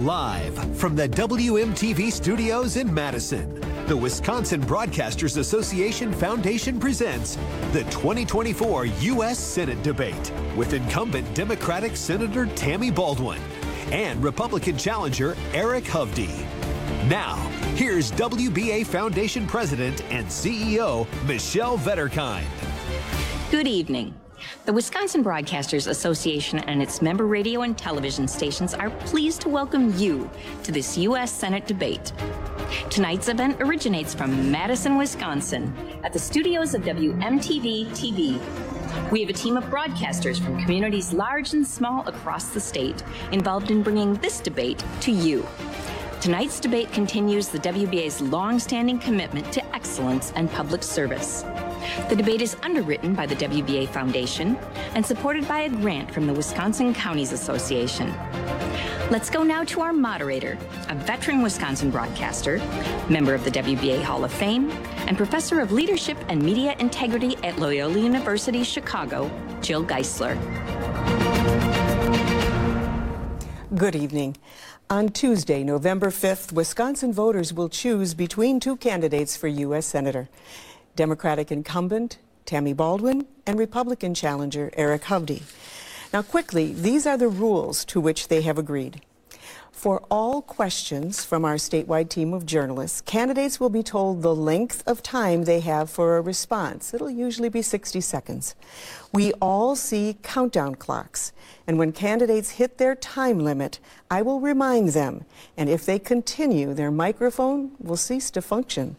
Live from the WMTV studios in Madison, the Wisconsin Broadcasters Association Foundation presents the 2024 U.S. Senate debate with incumbent Democratic Senator Tammy Baldwin and Republican challenger Eric Hovde. Now, here's WBA Foundation President and CEO Michelle Vetterkind. Good evening. The Wisconsin Broadcasters Association and its member radio and television stations are pleased to welcome you to this U.S. Senate debate. Tonight's event originates from Madison, Wisconsin, at the studios of WMTV TV. We have a team of broadcasters from communities large and small across the state involved in bringing this debate to you. Tonight's debate continues the WBA's long-standing commitment to excellence and public service. The debate is underwritten by the WBA Foundation and supported by a grant from the Wisconsin Counties Association. Let's go now to our moderator, a veteran Wisconsin broadcaster, member of the WBA Hall of Fame, and professor of leadership and media integrity at Loyola University Chicago, Jill Geisler. Good evening. On Tuesday, November 5th, Wisconsin voters will choose between two candidates for U.S. Senator. Democratic incumbent Tammy Baldwin and Republican challenger Eric Hovde. Now quickly, these are the rules to which they have agreed. For all questions from our statewide team of journalists, candidates will be told the length of time they have for a response. It'll usually be 60 seconds. We all see countdown clocks, and when candidates hit their time limit, I will remind them, and if they continue, their microphone will cease to function.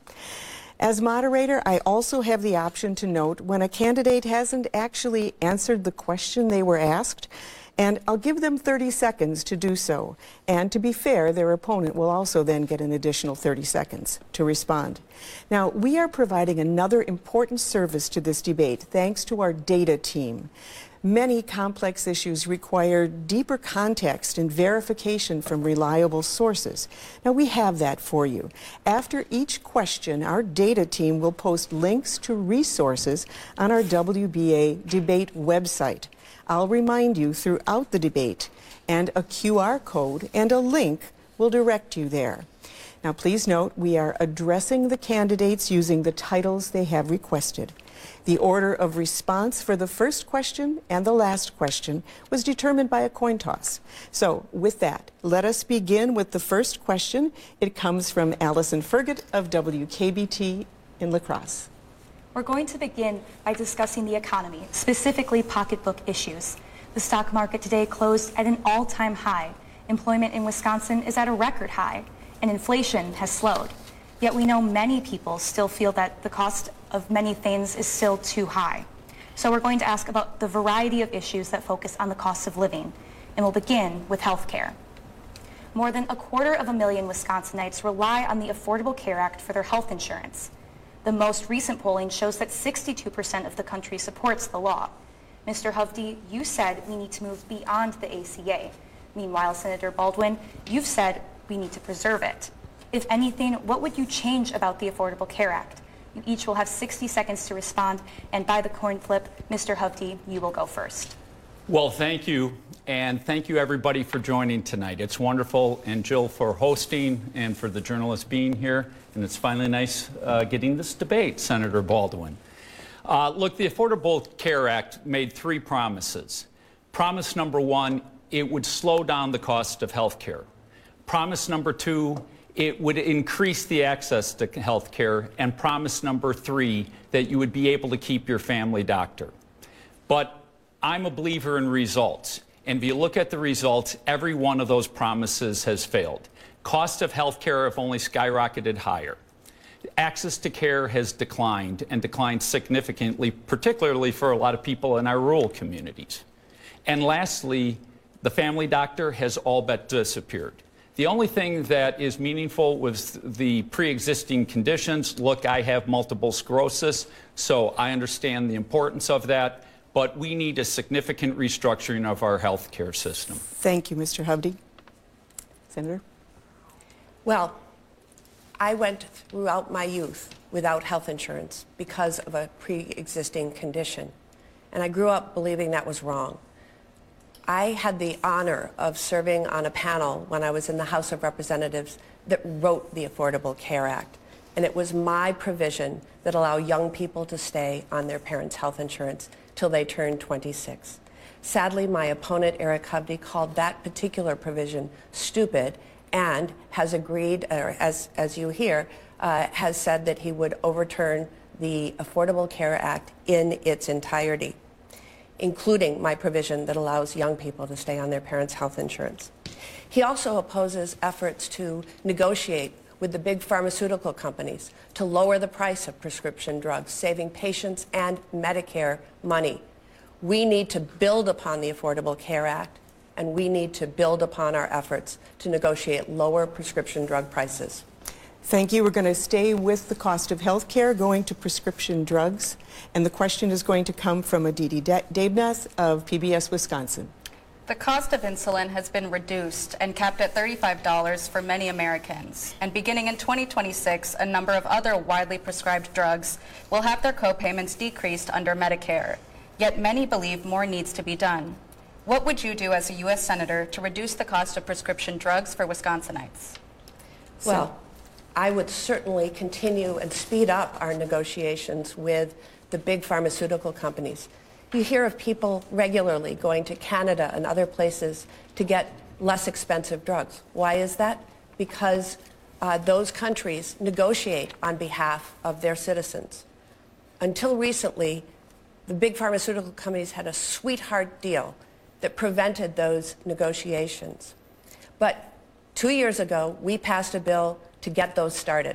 As moderator, I also have the option to note when a candidate hasn't actually answered the question they were asked, and I'll give them 30 seconds to do so. And to be fair, their opponent will also then get an additional 30 seconds to respond. Now, we are providing another important service to this debate thanks to our data team. Many complex issues require deeper context and verification from reliable sources. Now, we have that for you. After each question, our data team will post links to resources on our WBA debate website. I'll remind you throughout the debate, and a QR code and a link will direct you there. Now, please note, we are addressing the candidates using the titles they have requested. The order of response for the first question and the last question was determined by a coin toss. So with that, let us begin with the first question. It comes from Allison Fergott of WKBT in La Crosse. We're going to begin by discussing the economy, specifically pocketbook issues. The stock market today closed at an all-time high. Employment in Wisconsin is at a record high, and inflation has slowed. Yet we know many people still feel that the cost of many things is still too high. So we're going to ask about the variety of issues that focus on the cost of living, and we'll begin with health care. More than 250,000 Wisconsinites rely on the Affordable Care Act for their health insurance. The most recent polling shows that 62% of the country supports the law. Mr. Hovde, you said we need to move beyond the ACA. Meanwhile, Senator Baldwin, you've said we need to preserve it. If anything, what would you change about the Affordable Care Act? You each will have 60 seconds to respond, and by the coin flip, Mr. Hovde, you will go first. Well, thank you, and thank you everybody for joining tonight. It's wonderful, and Jill for hosting, and for the journalists being here, and it's finally nice getting this debate, Senator Baldwin. Look, the Affordable Care Act made three promises. Promise number one, it would slow down the cost of health care. Promise number two, it would increase the access to health care. And promise number three, that you would be able to keep your family doctor. But I'm a believer in results. And if you look at the results, every one of those promises has failed. Cost of health care have only skyrocketed higher. Access to care has declined, and declined significantly, particularly for a lot of people in our rural communities. And lastly, the family doctor has all but disappeared. The only thing that is meaningful was the pre-existing conditions. Look, I have multiple sclerosis, so I understand the importance of that, but we need a significant restructuring of our health care system. Thank you, Mr. Hovde. Senator? Well, I went throughout my youth without health insurance because of a pre-existing condition, and I grew up believing that was wrong. I had the honor of serving on a panel when I was in the House of Representatives that wrote the Affordable Care Act. And it was my provision that allowed young people to stay on their parents' health insurance till they turned 26. Sadly, my opponent, Eric Hovde, called that particular provision stupid and has agreed, or as you hear, has said that he would overturn the Affordable Care Act in its entirety, including my provision that allows young people to stay on their parents' health insurance. He also opposes efforts to negotiate with the big pharmaceutical companies to lower the price of prescription drugs, saving patients and Medicare money. We need to build upon the Affordable Care Act, and we need to build upon our efforts to negotiate lower prescription drug prices. Thank you. We're going to stay with the cost of health care, going to prescription drugs. And the question is going to come from Aditi Debnath of PBS Wisconsin. The cost of insulin has been reduced and capped at $35 for many Americans. And beginning in 2026, a number of other widely prescribed drugs will have their co-payments decreased under Medicare. Yet many believe more needs to be done. What would you do as a U.S. Senator to reduce the cost of prescription drugs for Wisconsinites? Well, I would certainly continue and speed up our negotiations with the big pharmaceutical companies. You hear of people regularly going to Canada and other places to get less expensive drugs. Why is that? Because those countries negotiate on behalf of their citizens. Until recently, the big pharmaceutical companies had a sweetheart deal that prevented those negotiations. But 2 years ago, we passed a bill to get those started.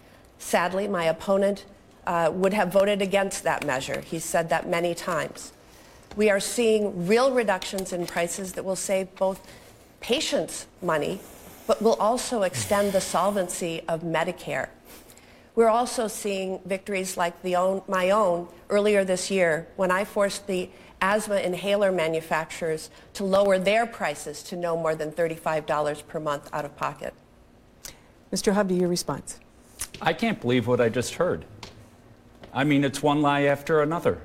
Sadly, my opponent would have voted against that measure. He's said that many times. We are seeing real reductions in prices that will save both patients money, but will also extend the solvency of Medicare. We're also seeing victories like my own earlier this year when I forced the asthma inhaler manufacturers to lower their prices to no more than $35 per month out of pocket. Mr. Hovde, your response. I can't believe what I just heard. I mean, it's one lie after another.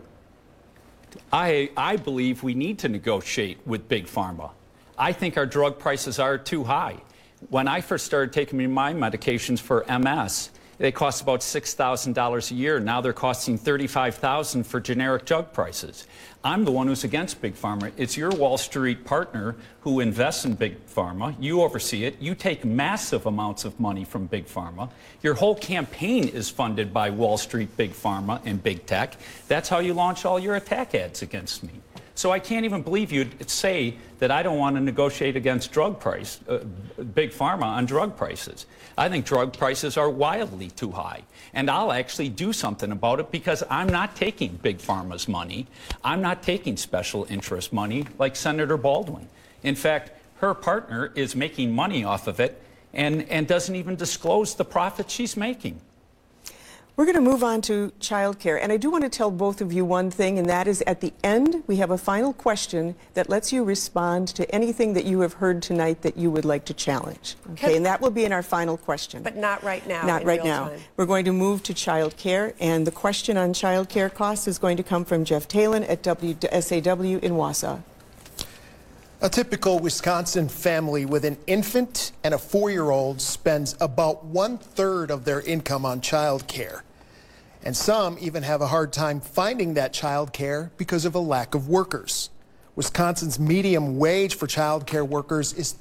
I believe we need to negotiate with Big Pharma. I think our drug prices are too high. When I first started taking my medications for MS, they cost about $6,000 a year. Now they're costing $35,000 for generic drug prices. I'm the one who's against Big Pharma. It's your Wall Street partner who invests in Big Pharma. You oversee it. You take massive amounts of money from Big Pharma. Your whole campaign is funded by Wall Street, Big Pharma, and Big Tech. That's how you launch all your attack ads against me. So I can't even believe you'd say that I don't want to negotiate against Big Pharma on drug prices. I think drug prices are wildly too high. And I'll actually do something about it because I'm not taking Big Pharma's money. I'm not taking special interest money like Senator Baldwin. In fact, her partner is making money off of it and doesn't even disclose the profit she's making. We're going to move on to child care. And I do want to tell both of you one thing, and that is at the end, we have a final question that lets you respond to anything that you have heard tonight that you would like to challenge. Okay, and that will be in our final question. But not right now. Not right now. We're going to move to child care, and the question on child care costs is going to come from Jeff Talon at WSAW in Wausau. A typical Wisconsin family with an infant and a 4-year-old spends about 1/3 of their income on child care. And some even have a hard time finding that child care because of a lack of workers. Wisconsin's median wage for child care workers is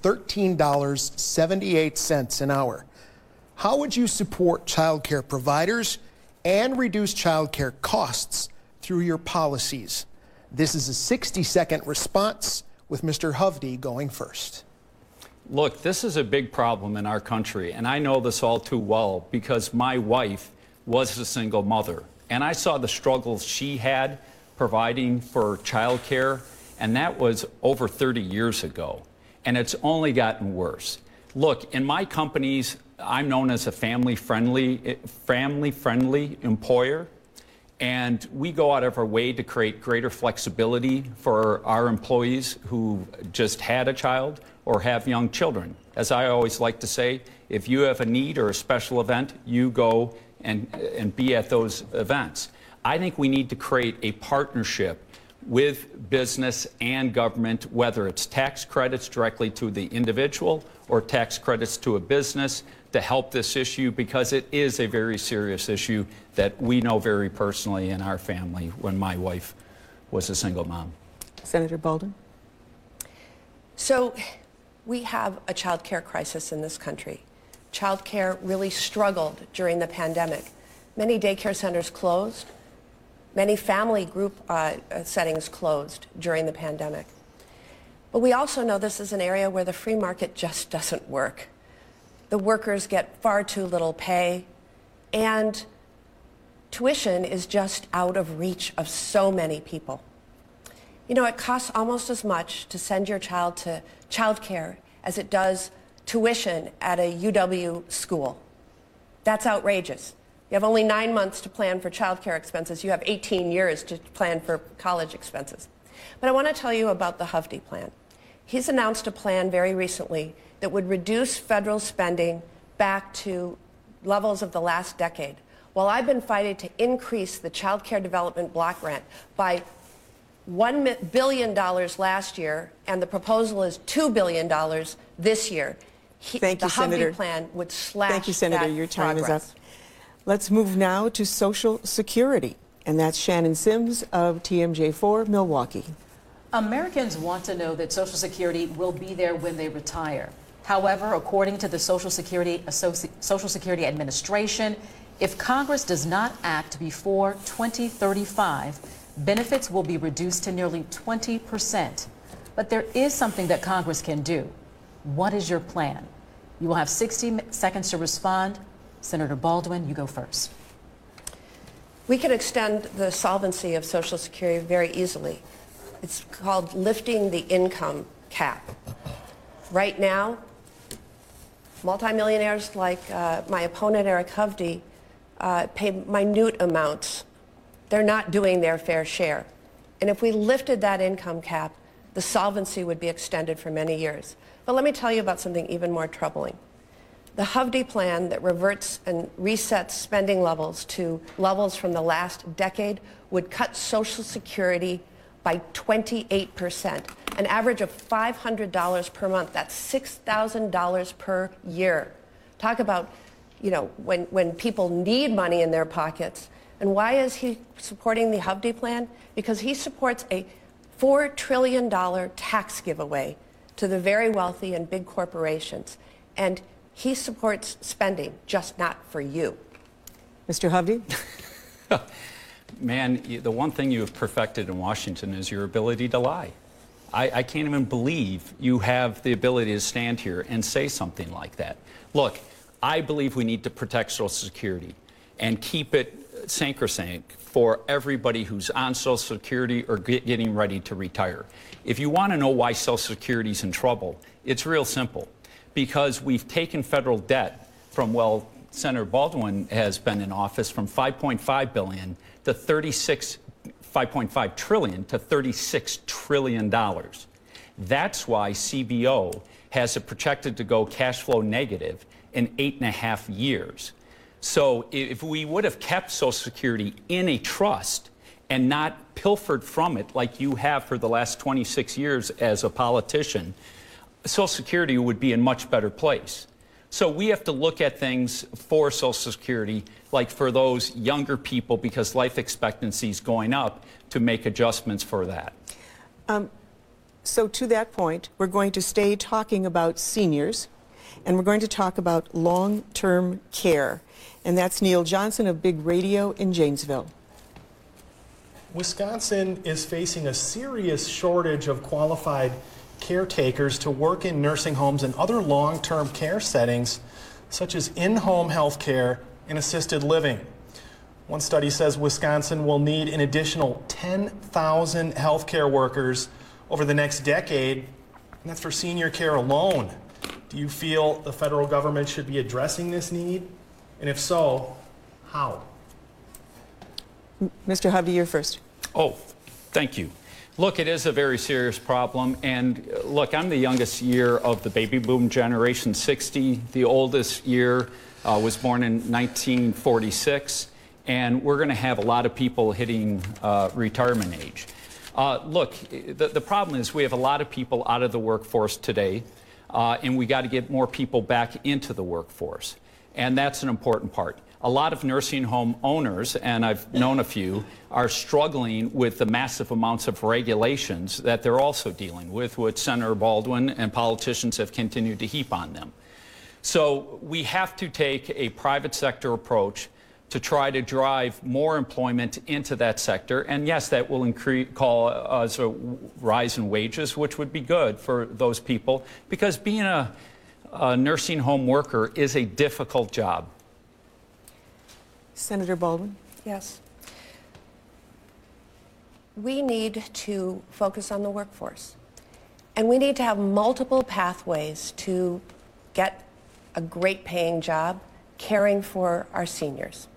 $13.78 an hour. How would you support child care providers and reduce child care costs through your policies? This is a 60-second response with Mr. Hovde going first. Look, this is a big problem in our country, and I know this all too well because my wife was a single mother, and I saw the struggles she had providing for child care, and that was over 30 years ago, and it's only gotten worse. Look, in my companies, I'm known as a family-friendly employer, and we go out of our way to create greater flexibility for our employees who just had a child or have young children. As I always like to say, if you have a need or a special event, you go and be at those events. I think we need to create a partnership with business and government, whether it's tax credits directly to the individual or tax credits to a business, to help this issue, because it is a very serious issue that we know very personally in our family when my wife was a single mom. Senator Baldwin. So we have a child care crisis in this country. Child care really struggled during the pandemic. Many daycare centers closed. Many family group settings closed during the pandemic. But we also know this is an area where the free market just doesn't work. The workers get far too little pay, and tuition is just out of reach of so many people. You know, it costs almost as much to send your child to childcare as it does tuition at a UW school. That's outrageous. You have only 9 months to plan for childcare expenses. You have 18 years to plan for college expenses. But I want to tell you about the Hovde plan. He's announced a plan very recently that would reduce federal spending back to levels of the last decade, while I've been fighting to increase the Child Care Development Block Grant by $1 billion last year, and the proposal is $2 billion this year. Thank you, Senator. The Hovde plan would slash Thank you, Senator. that Your time progress. is up. Let's move now to Social Security, and that's Shannon Sims of TMJ4 Milwaukee. Americans want to know that Social Security will be there when they retire. However, according to the Social Security Administration, if Congress does not act before 2035, benefits will be reduced to nearly 20%. But there is something that Congress can do. What is your plan? You will have 60 seconds to respond. Senator Baldwin, you go first. We can extend the solvency of Social Security very easily. It's called lifting the income cap. Right now, multimillionaires like my opponent, Eric Hovde, pay minute amounts. They're not doing their fair share. And if we lifted that income cap, the solvency would be extended for many years. But let me tell you about something even more troubling. The Hovde plan that reverts and resets spending levels to levels from the last decade would cut Social Security by 28%, an average of $500 per month. That's $6,000 per year. Talk about, you know, when people need money in their pockets. And why is he supporting the Hovde plan? Because he supports a $4 trillion tax giveaway to the very wealthy and big corporations. And he supports spending, just not for you. Mr. Hovde? Man, the one thing you have perfected in Washington is your ability to lie. I can't even believe you have the ability to stand here and say something like that. Look, I believe we need to protect Social Security and keep it sacrosanct for everybody who's on Social Security or getting ready to retire. If you want to know why Social Security is in trouble, it's real simple. Because we've taken federal debt from, well, Senator Baldwin has been in office, from $5.5 billion to $5.5 trillion to $36 trillion. That's why CBO has it projected to go cash flow negative in 8.5 years. So if we would have kept Social Security in a trust and not pilfered from it like you have for the last 26 years as a politician, Social Security would be in a much better place. So we have to look at things for Social Security, like for those younger people, because life expectancy is going up, to make adjustments for that. So to that point, we're going to stay talking about seniors, and we're going to talk about long-term care. And that's Neil Johnson of Big Radio in Janesville. Wisconsin is facing a serious shortage of qualified caretakers to work in nursing homes and other long-term care settings, such as in-home health care and assisted living. One study says Wisconsin will need an additional 10,000 health care workers over the next decade, and that's for senior care alone. Do you feel the federal government should be addressing this need? And if so, how? Mr. Hovde, you're first. Oh, thank you. Look, it is a very serious problem, and look, I'm the youngest year of the baby boom generation, 60. The oldest year was born in 1946, and we're going to have a lot of people hitting retirement age. Look, the problem is we have a lot of people out of the workforce today, and we got to get more people back into the workforce. And that's an important part. A lot of nursing home owners, and I've known a few, are struggling with the massive amounts of regulations that they're also dealing with, which Senator Baldwin and politicians have continued to heap on them. So we have to take a private sector approach to try to drive more employment into that sector. And yes, that will cause a rise in wages, which would be good for those people, because being a nursing home worker is a difficult job. Senator Baldwin? Yes. We need to focus on the workforce. And we need to have multiple pathways to get a great paying job caring for our seniors.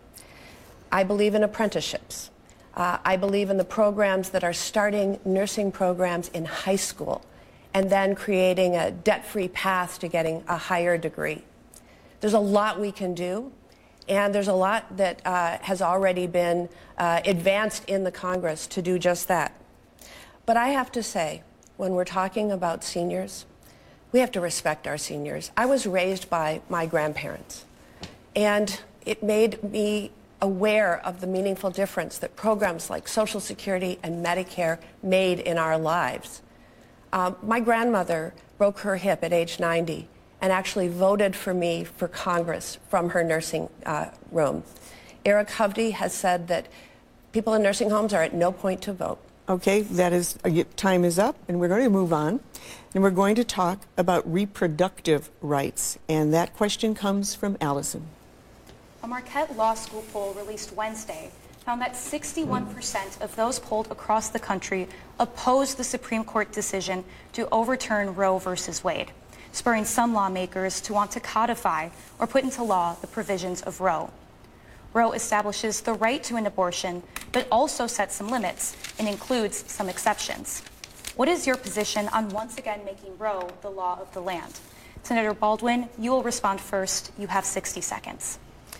I believe in apprenticeships. I believe in the programs that are starting nursing programs in high school and then creating a debt-free path to getting a higher degree. There's a lot we can do, and there's a lot that has already been advanced in the Congress to do just that. But I have to say, when we're talking about seniors, we have to respect our seniors. I was raised by my grandparents, and it made me aware of the meaningful difference that programs like Social Security and Medicare made in our lives. My grandmother broke her hip at age 90 and actually voted for me for Congress from her nursing room. Eric Hovde has said that people in nursing homes are at no point to vote. Okay, that is, time is up, and we're going to move on. And we're going to talk about reproductive rights. And that question comes from Allison. A Marquette Law School poll released Wednesday found that 61% of those polled across the country opposed the Supreme Court decision to overturn Roe v. Wade, spurring some lawmakers to want to codify or put into law the provisions of Roe. Roe establishes the right to an abortion, but also sets some limits and includes some exceptions. What is your position on once again making Roe the law of the land? Senator Baldwin, you will respond first. You have 60 seconds.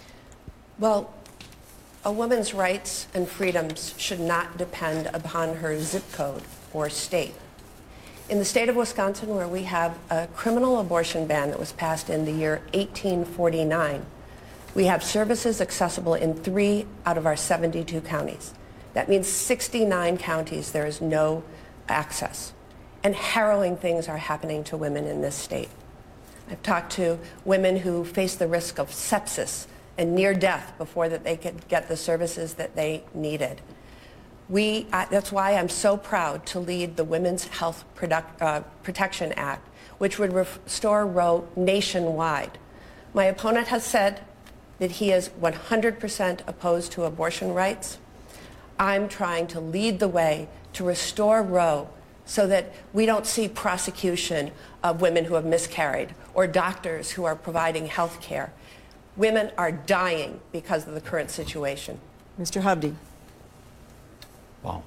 Well, a woman's rights and freedoms should not depend upon her zip code or state. In the state of Wisconsin, where we have a criminal abortion ban that was passed in the year 1849, we have services accessible in 3 out of our 72 counties. That means 69 counties there is no access. And harrowing things are happening to women in this state. I've talked to women who face the risk of sepsis and near death before that they could get the services that they needed. That's why I'm so proud to lead the Women's Health Protection Act, which would restore Roe nationwide. My opponent has said that he is 100% opposed to abortion rights. I'm trying to lead the way to restore Roe so that we don't see prosecution of women who have miscarried or doctors who are providing health care. Women are dying because of the current situation. Mr. Hovde. Well,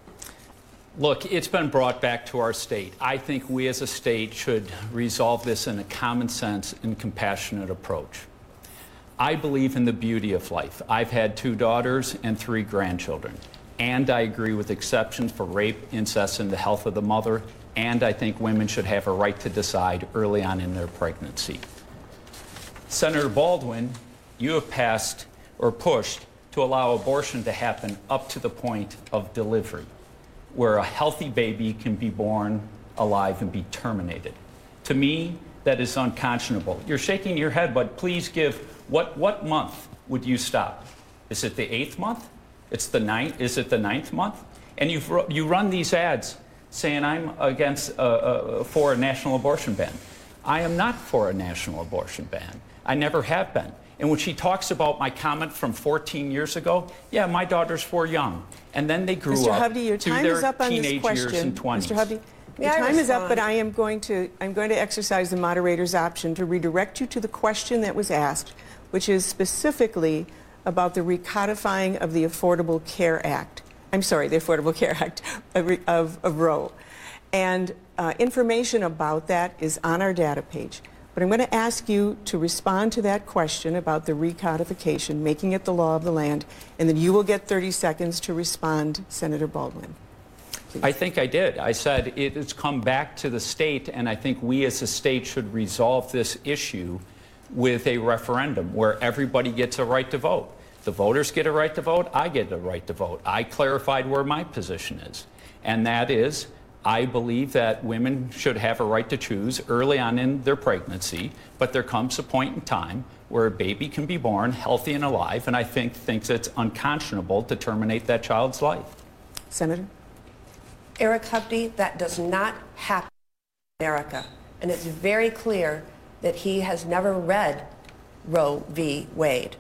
look, it's been brought back to our state. I think we as a state should resolve this in a common sense and compassionate approach. I believe in the beauty of life. I've had 2 daughters and 3 grandchildren. And I agree with exceptions for rape, incest, and the health of the mother. And I think women should have a right to decide early on in their pregnancy. Senator Baldwin, you have passed or pushed to allow abortion to happen up to the point of delivery, where a healthy baby can be born alive and be terminated. To me, that is unconscionable. You're shaking your head, but please give, what month would you stop? Is it the 8th month? It's the 9th? Is it the 9th month? And you run these ads saying I'm against, for a national abortion ban. I am not for a national abortion ban. I never have been. And when she talks about my comment from 14 years ago, yeah, my daughters were young. And then they grew Mr. up Hovde, your to time their is up on this teenage question. years and 20s. Mr. Hovde, your time is up, but I'm going to exercise the moderator's option to redirect you to the question that was asked, which is specifically about the recodifying of the Affordable Care Act. I'm sorry, the Affordable Care Act of Roe. And information about that is on our data page. But I'm going to ask you to respond to that question about the recodification, making it the law of the land, and then you will get 30 seconds to respond, Senator Baldwin. please. I think I did. I said it's come back to the state, and I think we as a state should resolve this issue with a referendum where everybody gets a right to vote. The voters get a right to vote. I get a right to vote. I clarified where my position is, and that is I believe that women should have a right to choose early on in their pregnancy, but there comes a point in time where a baby can be born healthy and alive, and I think it's unconscionable to terminate that child's life. Senator? Eric Hovde, that does not happen in America, and it's very clear that he has never read Roe v. Wade.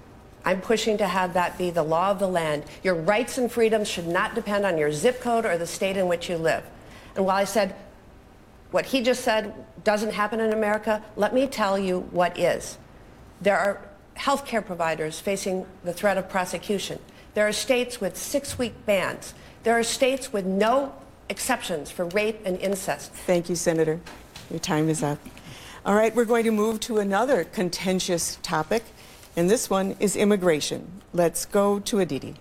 I'm pushing to have that be the law of the land. Your rights and freedoms should not depend on your zip code or the state in which you live. And while I said what he just said doesn't happen in America, let me tell you what is. There are healthcare providers facing the threat of prosecution. There are states with 6-week bans. There are states with no exceptions for rape and incest. Thank you, Senator. Your time is up. All right, we're going to move to another contentious topic, and this one is immigration. Let's go to Aditi.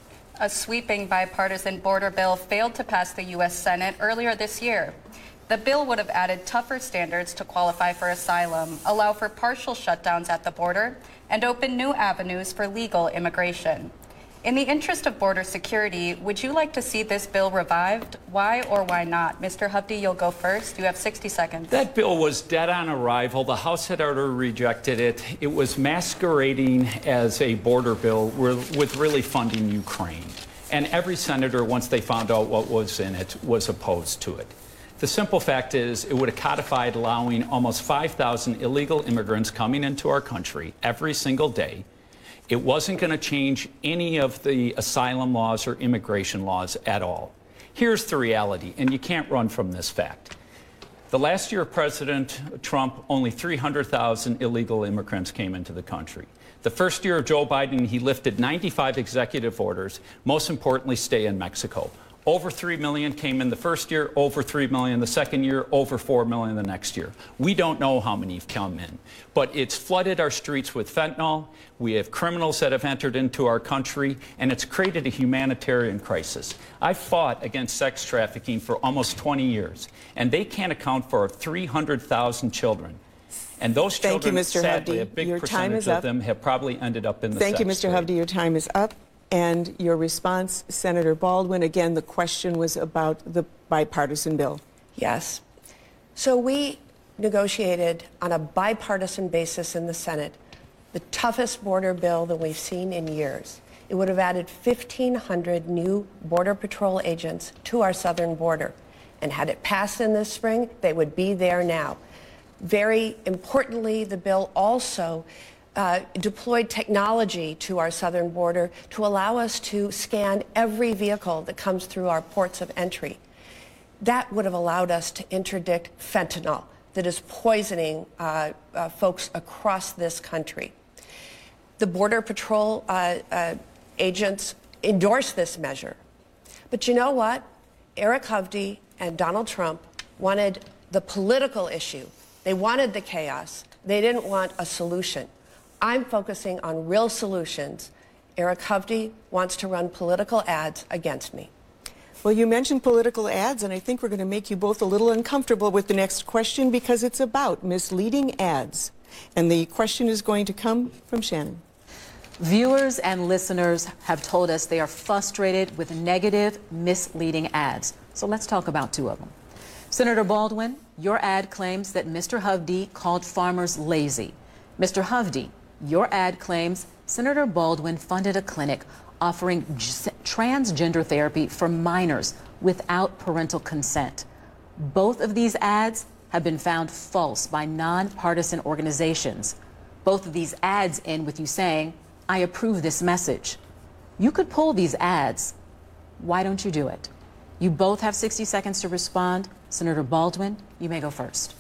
A sweeping bipartisan border bill failed to pass the U.S. Senate earlier this year. The bill would have added tougher standards to qualify for asylum, allow for partial shutdowns at the border, and open new avenues for legal immigration. In the interest of border security, would you like to see this bill revived? Why or why not? Mr. Hovde, you'll go first. You have 60 seconds. That bill was dead on arrival. The House had already rejected it. It was masquerading as a border bill with really funding Ukraine. And every senator, once they found out what was in it, was opposed to it. The simple fact is it would have codified allowing almost 5,000 illegal immigrants coming into our country every single day. It wasn't going to change any of the asylum laws or immigration laws at all. Here's the reality, and you can't run from this fact. The last year of President Trump, only 300,000 illegal immigrants came into the country. The first year of Joe Biden, he lifted 95 executive orders, most importantly, stay in Mexico. Over 3 million came in the first year, over 3 million the second year, over 4 million the next year. We don't know how many have come in, but it's flooded our streets with fentanyl. We have criminals that have entered into our country, and it's created a humanitarian crisis. I fought against sex trafficking for almost 20 years, and they can't account for 300,000 children. And those children, sadly, a big percentage of them have probably ended up in the sex trade. Thank you, Mr. Hovde. Your time is up. And your response, Senator Baldwin, again, the question was about the bipartisan bill. Yes. So we negotiated on a bipartisan basis in the Senate the toughest border bill that we've seen in years. It would have added 1,500 new Border Patrol agents to our southern border. And had it passed in this spring, they would be there now. Very importantly, the bill also deployed technology to our southern border to allow us to scan every vehicle that comes through our ports of entry. That would have allowed us to interdict fentanyl that is poisoning folks across this country. The Border Patrol agents endorsed this measure. But you know what? Eric Hovde and Donald Trump wanted the political issue. They wanted the chaos. They didn't want a solution. I'm focusing on real solutions. Eric Hovde wants to run political ads against me. Well, you mentioned political ads, and I think we're going to make you both a little uncomfortable with the next question because it's about misleading ads. And the question is going to come from Shannon. Viewers and listeners have told us they are frustrated with negative, misleading ads. So let's talk about two of them. Senator Baldwin, your ad claims that Mr. Hovde called farmers lazy. Mr. Hovde, your ad claims Senator Baldwin funded a clinic offering transgender therapy for minors without parental consent. Both of these ads have been found false by nonpartisan organizations. Both of these ads end with you saying, I approve this message. You could pull these ads. Why don't you do it? You both have 60 seconds to respond. Senator Baldwin, you may go first.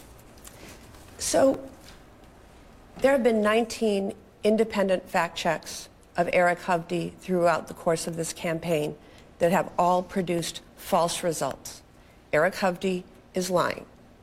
So there have been 19 independent fact checks of Eric Hovde throughout the course of this campaign that have all produced false results. Eric Hovde is lying.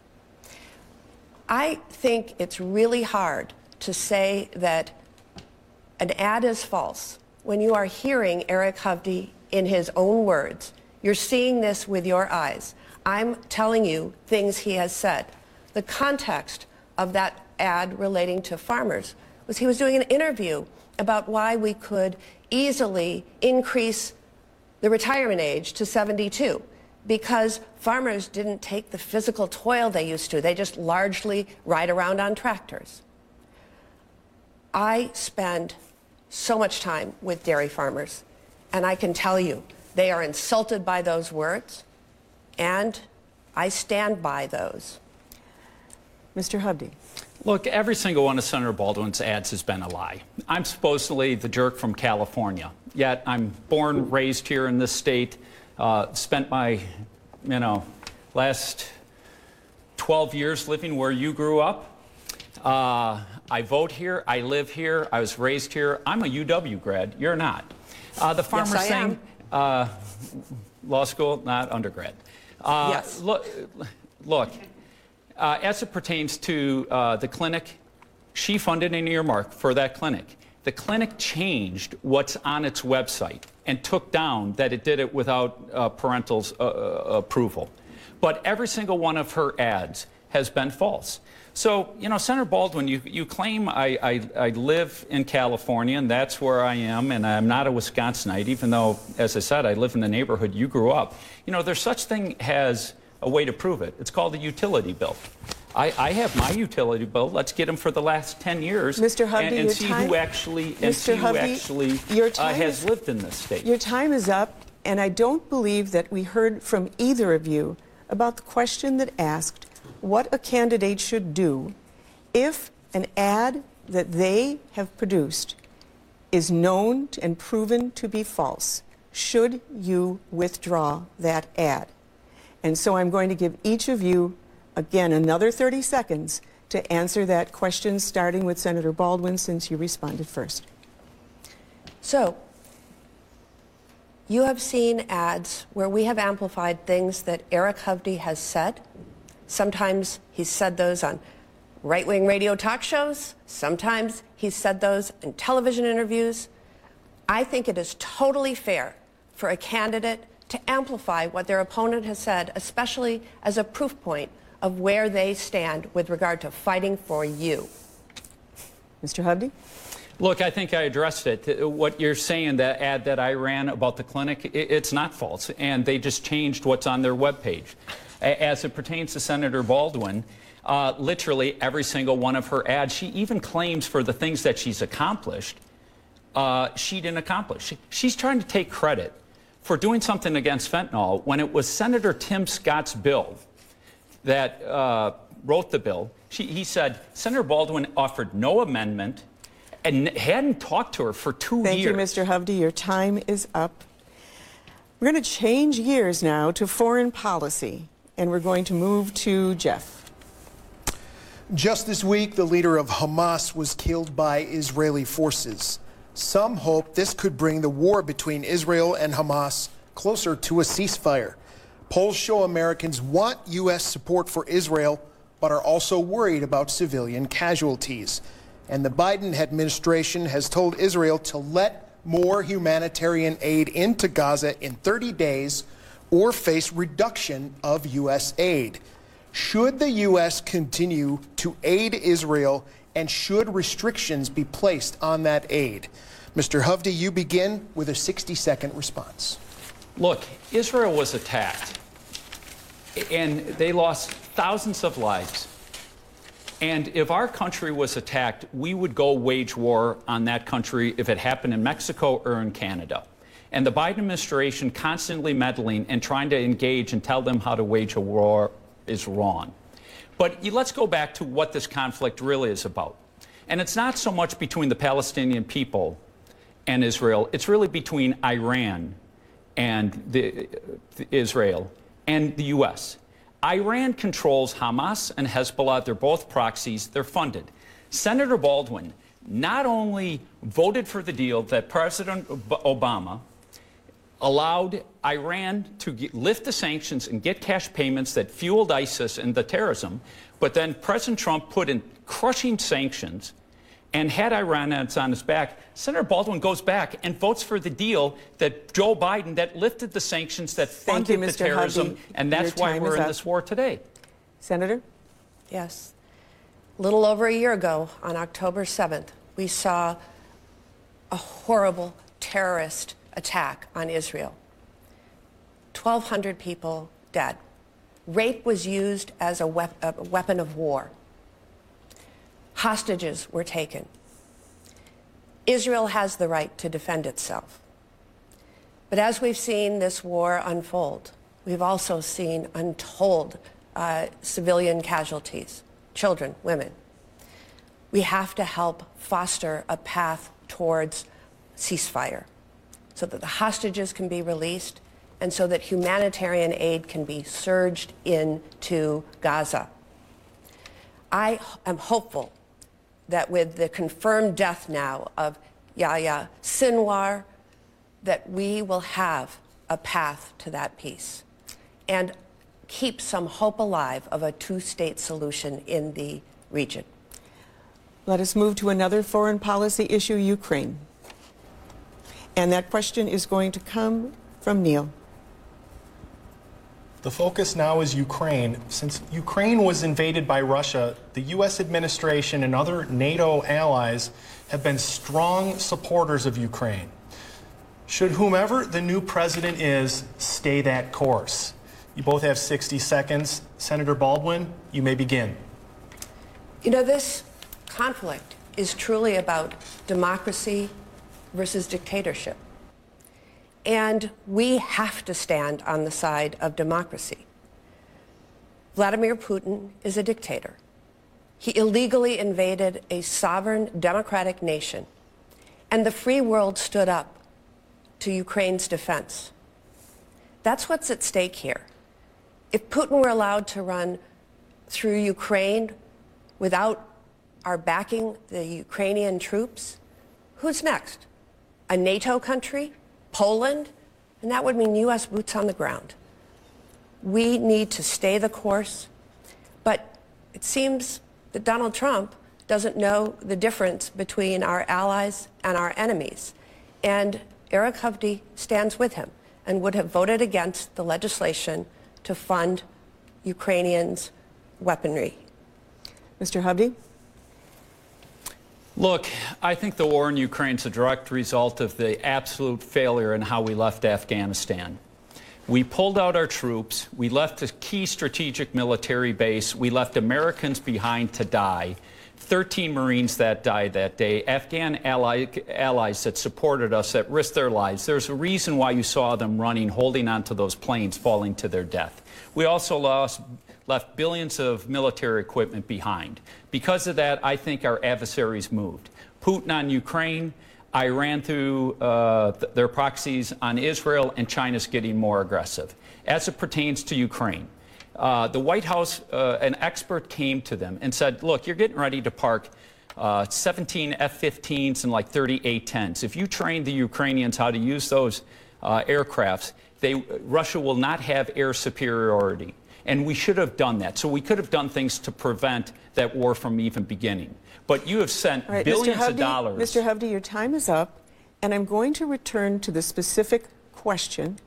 I think it's really hard to say that an ad is false when you are hearing Eric Hovde, in his own words, You're seeing this with your eyes. I'm telling you things he has said. The context of that ad relating to farmers was he was doing an interview about why we could easily increase the retirement age to 72 because farmers didn't take the physical toil they used to. They just largely ride around on tractors. I spend so much time with dairy farmers, and I can tell you they are insulted by those words, and I stand by those. Mr. Hovde. Look, every single one of Senator Baldwin's ads has been a lie. I'm supposedly the jerk from California, yet I'm born, raised here in this state, spent my, last 12 years living where you grew up. I vote here, I live here, I was raised here. I'm a UW grad, you're not. The farmers yes, I thing, law school, not undergrad. Yes. Look, as it pertains to the clinic, she funded an earmark for that clinic. The clinic changed what's on its website and took down that it did it without parental approval. But every single one of her ads has been false. So, Senator Baldwin, you claim I live in California, and that's where I am, and I'm not a Wisconsinite, even though, as I said, I live in the neighborhood you grew up. There's such thing as a way to prove it. It's called a utility bill. I have my utility bill. Let's get them for the last 10 years Mr. Hovde, and see who actually, has lived in this state. Your time is up, and I don't believe that we heard from either of you about the question that asked what a candidate should do if an ad that they have produced is known and proven to be false. Should you withdraw that ad? And so I'm going to give each of you, again, another 30 seconds to answer that question, starting with Senator Baldwin, since you responded first. So, you have seen ads where we have amplified things that Eric Hovde has said. Sometimes he's said those on right-wing radio talk shows. Sometimes he's said those in television interviews. I think it is totally fair for a candidate to amplify what their opponent has said, especially as a proof point of where they stand with regard to fighting for you. Mr. Hovde? Look, I think I addressed it. What you're saying, that ad that I ran about the clinic, it's not false, and they just changed what's on their webpage. As it pertains to Senator Baldwin, literally every single one of her ads, she even claims for the things that she's accomplished, she didn't accomplish. She's trying to take credit for doing something against fentanyl when it was Senator Tim Scott's bill that wrote the bill. He said Senator Baldwin offered no amendment and hadn't talked to her for 2 years. Thank you, Mr. Hovde. Your time is up. We're going to change gears now to foreign policy, and we're going to move to Jeff. Just this week, the leader of Hamas was killed by Israeli forces. Some hope this could bring the war between Israel and Hamas closer to a ceasefire. Polls show Americans want U.S. support for Israel, but are also worried about civilian casualties. And the Biden administration has told Israel to let more humanitarian aid into Gaza in 30 days or face reduction of U.S. aid. Should the U.S. continue to aid Israel, and should restrictions be placed on that aid? Mr. Hovde, you begin with a 60-second response. Look, Israel was attacked, and they lost thousands of lives. And if our country was attacked, we would go wage war on that country if it happened in Mexico or in Canada. And the Biden administration constantly meddling and trying to engage and tell them how to wage a war is wrong. But let's go back to what this conflict really is about. And it's not so much between the Palestinian people and Israel. It's really between Iran and Israel and the U.S. Iran controls Hamas and Hezbollah. They're both proxies. They're funded. Senator Baldwin not only voted for the deal that President Obama allowed Iran to lift the sanctions and get cash payments that fueled ISIS and the terrorism, but then President Trump put in crushing sanctions And had Iran on its back, Senator Baldwin goes back and votes for the deal that Joe Biden, that lifted the sanctions, that funded the terrorism, Hubby. and that's why we're in this war today. Senator? Yes. A little over a year ago, on October 7th, we saw a horrible terrorist attack on Israel. 1,200 people dead. Rape was used as a weapon of war. Hostages were taken. Israel has the right to defend itself. But as we've seen this war unfold, we've also seen untold civilian casualties, children, women. We have to help foster a path towards ceasefire so that the hostages can be released and so that humanitarian aid can be surged into Gaza. I am hopeful that with the confirmed death now of Yahya Sinwar, that we will have a path to that peace and keep some hope alive of a two-state solution in the region. Let us move to another foreign policy issue, Ukraine. And that question is going to come from Neil. The focus now is Ukraine. Since Ukraine was invaded by Russia, the U.S. administration and other NATO allies have been strong supporters of Ukraine. Should whomever the new president is stay that course? You both have 60 seconds. Senator Baldwin, you may begin. You know, this conflict is truly about democracy versus dictatorship. And we have to stand on the side of democracy. Vladimir Putin is a dictator. He illegally invaded a sovereign democratic nation, and the free world stood up to Ukraine's defense. That's what's at stake here. If Putin were allowed to run through Ukraine without our backing the Ukrainian troops, who's next? A NATO country? Poland? And that would mean U.S. boots on the ground. We need to stay the course, but it seems that Donald Trump doesn't know the difference between our allies and our enemies. And Eric Hovde stands with him and would have voted against the legislation to fund Ukrainians' weaponry. Mr. Hovde? Look, I think the war in Ukraine is a direct result of the absolute failure in how we left Afghanistan. We pulled out our troops. We left a key strategic military base. We left Americans behind to die. 13 Marines that died that day, Afghan allies that supported us, that risked their lives. There's a reason why you saw them running, holding onto those planes, falling to their death. We also left billions of military equipment behind. Because of that, I think our adversaries moved. Putin on Ukraine, Iran through their proxies on Israel, and China's getting more aggressive. As it pertains to Ukraine, the White House, an expert came to them and said, look, you're getting ready to park 17 F-15s and like 30 A-10s. If you train the Ukrainians how to use those aircrafts, Russia will not have air superiority. And we should have done that. So we could have done things to prevent that war from even beginning. But you have sent billions of dollars. Mr. Hovde, your time is up, and I'm going to return to the specific question.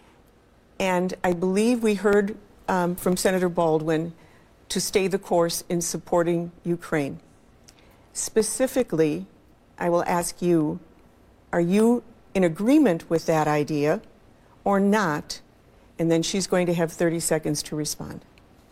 And I believe we heard from Senator Baldwin to stay the course in supporting Ukraine. Specifically, I will ask you, are you in agreement with that idea or not? And then she's going to have 30 seconds to respond.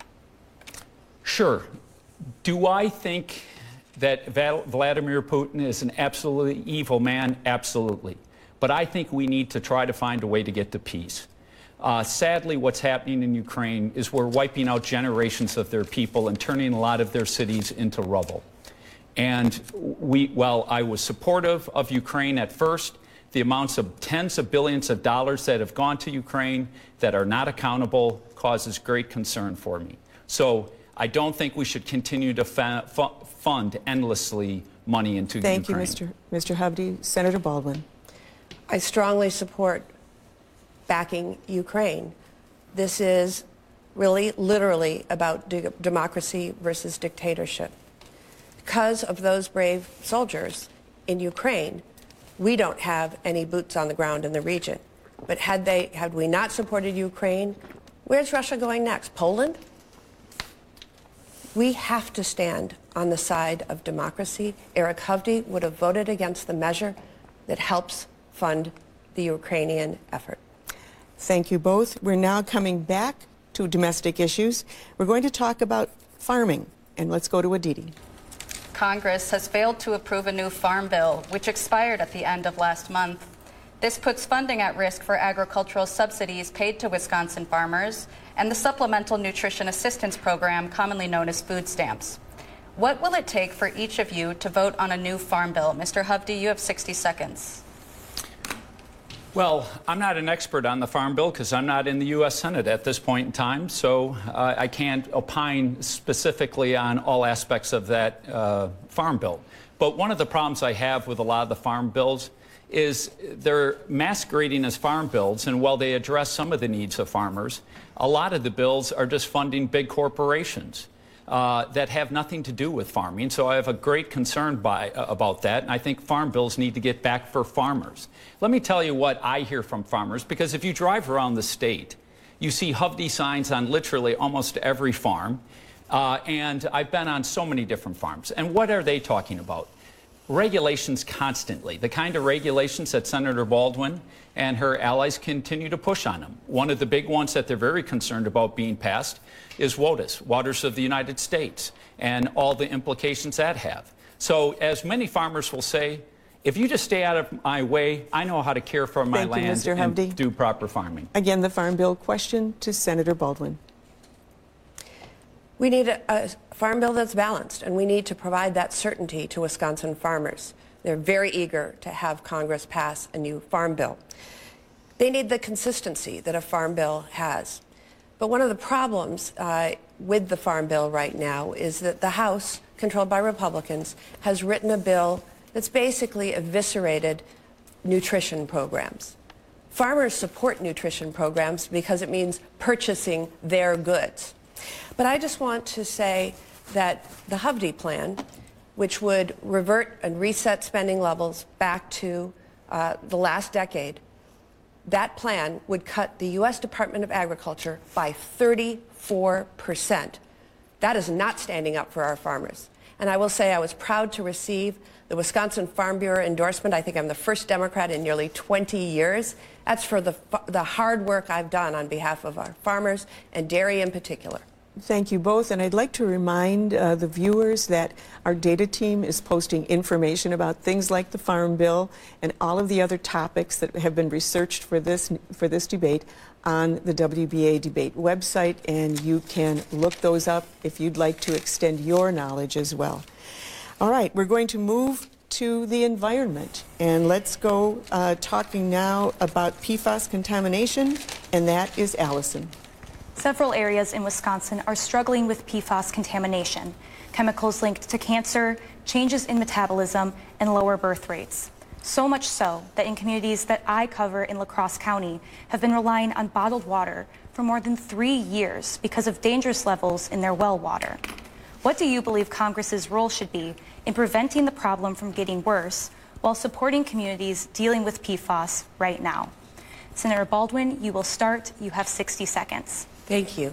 Sure. Do I think that Vladimir Putin is an absolutely evil man? Absolutely. But I think we need to try to find a way to get to peace. Sadly, what's happening in Ukraine is we're wiping out generations of their people and turning a lot of their cities into rubble. And while I was supportive of Ukraine at first, the amounts of tens of billions of dollars that have gone to Ukraine that are not accountable causes great concern for me. So I don't think we should continue to fund endlessly money into Ukraine. Thank you, Mr. Hovde. Senator Baldwin. I strongly support backing Ukraine. This is really, literally about democracy versus dictatorship. because of those brave soldiers in Ukraine, we don't have any boots on the ground in the region. But had we not supported Ukraine, where's Russia going next? Poland? We have to stand on the side of democracy. Eric Hovde would have voted against the measure that helps fund the Ukrainian effort. Thank you both. We're now coming back to domestic issues. We're going to talk about farming, and let's go to Aditi. Congress has failed to approve a new farm bill, which expired at the end of last month. This puts funding at risk for agricultural subsidies paid to Wisconsin farmers and the Supplemental Nutrition Assistance Program, commonly known as food stamps. What will it take for each of you to vote on a new farm bill? Mr. Hovde, you have 60 seconds. Well, I'm not an expert on the Farm Bill because I'm not in the U.S. Senate at this point in time, so I can't opine specifically on all aspects of that Farm Bill. But one of the problems I have with a lot of the farm bills is they're masquerading as farm bills, and while they address some of the needs of farmers, a lot of the bills are just funding big corporations that have nothing to do with farming. So I have a great concern about that, and I think farm bills need to get back for farmers. Let me tell you what I hear from farmers, because if you drive around the state, you see Hovde signs on literally almost every farm, and I've been on so many different farms. And what are they talking about? Regulations constantly, the kind of regulations that Senator Baldwin and her allies continue to push on them. One of the big ones that they're very concerned about being passed is WOTUS, Waters of the United States, and all the implications that have. So as many farmers will say, if you just stay out of my way, I know how to care for my land and do proper farming. Again, the Farm Bill question to Senator Baldwin. We need a farm bill that's balanced, and we need to provide that certainty to Wisconsin farmers. They're very eager to have Congress pass a new farm bill. They need the consistency that a farm bill has. But one of the problems with the farm bill right now is that the House, controlled by Republicans, has written a bill that's basically eviscerated nutrition programs. Farmers support nutrition programs because it means purchasing their goods. But I just want to say that the Hovde plan, which would revert and reset spending levels back to the last decade, that plan would cut the U.S. Department of Agriculture by 34%. That is not standing up for our farmers. And I will say I was proud to receive the Wisconsin Farm Bureau endorsement. I think I'm the first Democrat in nearly 20 years. That's for the hard work I've done on behalf of our farmers and dairy in particular. Thank you both, and I'd like to remind the viewers that our data team is posting information about things like the Farm Bill and all of the other topics that have been researched for this debate on the WBA debate website, and you can look those up if you'd like to extend your knowledge as well. All right, we're going to move to the environment, and let's go talking now about PFAS contamination, and that is Allison. Several areas in Wisconsin are struggling with PFAS contamination, chemicals linked to cancer, changes in metabolism, and lower birth rates. So much so that in communities that I cover in La Crosse County have been relying on bottled water for more than 3 years because of dangerous levels in their well water. What do you believe Congress's role should be in preventing the problem from getting worse while supporting communities dealing with PFAS right now? Senator Baldwin, you will start. You have 60 seconds. Thank you.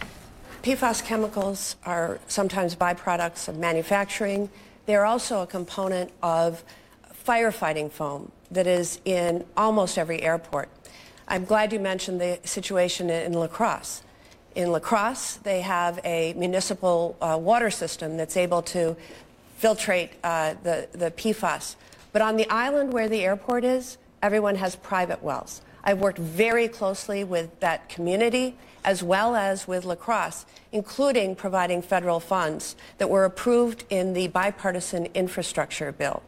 PFAS chemicals are sometimes byproducts of manufacturing. They're also a component of firefighting foam that is in almost every airport. I'm glad you mentioned the situation in La Crosse. In La Crosse, they have a municipal water system that's able to filtrate the PFAS. But on the island where the airport is, everyone has private wells. I've worked very closely with that community as well as with La Crosse, including providing federal funds that were approved in the bipartisan infrastructure bill.